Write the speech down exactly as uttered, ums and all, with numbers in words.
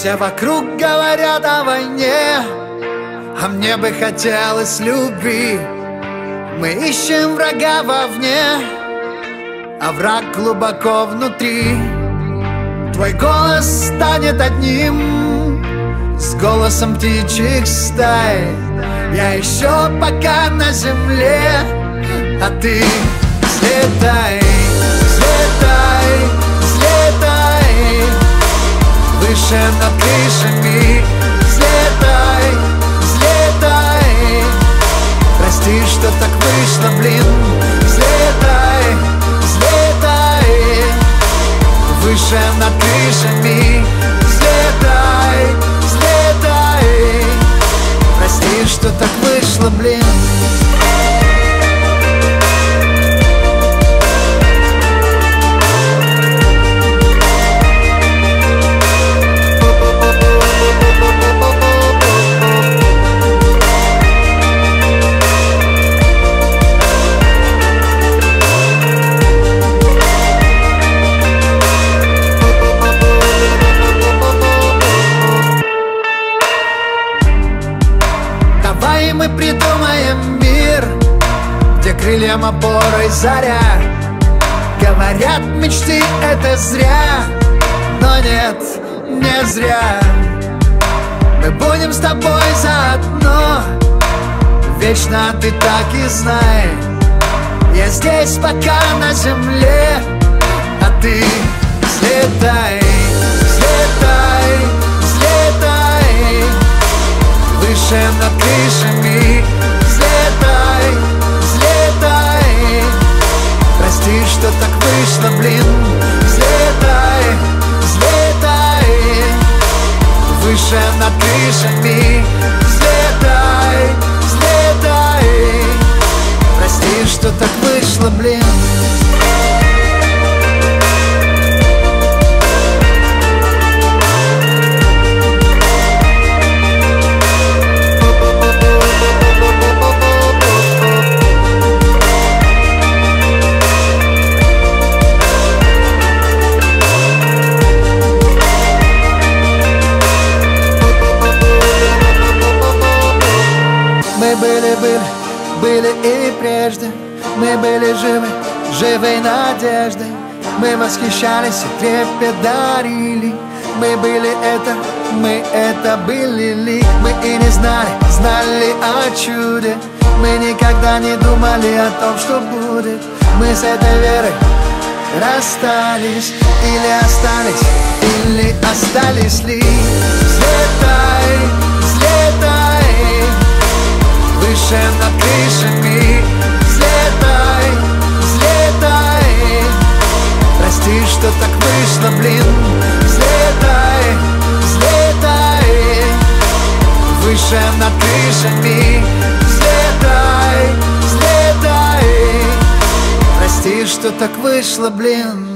Все вокруг говорят о войне, а мне бы хотелось любви. Мы ищем врага вовне, а враг глубоко внутри. Твой голос станет одним с голосом птичьих стай. Я еще пока на земле, а ты взлетай, взлетай, взлетай выше над крышами. Взлетай, взлетай, прости, что так вышло, блин. Взлетай, взлетай выше над крышами. Взлетай, взлетай, прости, что так вышло, блин. Мы придумаем мир, где крыльям опорой заря. Говорят, мечты это зря, но нет, не зря. Мы будем с тобой заодно, вечно ты так и знай. Я здесь пока на земле, а ты взлетай, взлетай, взлетай выше над крышами. Взлетай, взлетай, прости, что так вышло, блин. Взлетай, взлетай выше над крышами. Взлетай, взлетай, прости, что так вышло, блин. Мы были, были, были и прежде. Мы были живы, живой надеждой. Мы восхищались и трепет дарили. Мы были это, мы это были ли. Мы и не знали, знали о чуде. Мы никогда не думали о том, что будет. Мы с этой верой расстались. Или остались, или остались ли. Взлетай, взлетай выше над крышами. Взлетай, взлетай, прости, что так вышло, блин. Взлетай, взлетай выше над крышами. Взлетай, взлетай, прости, что так вышло, блин.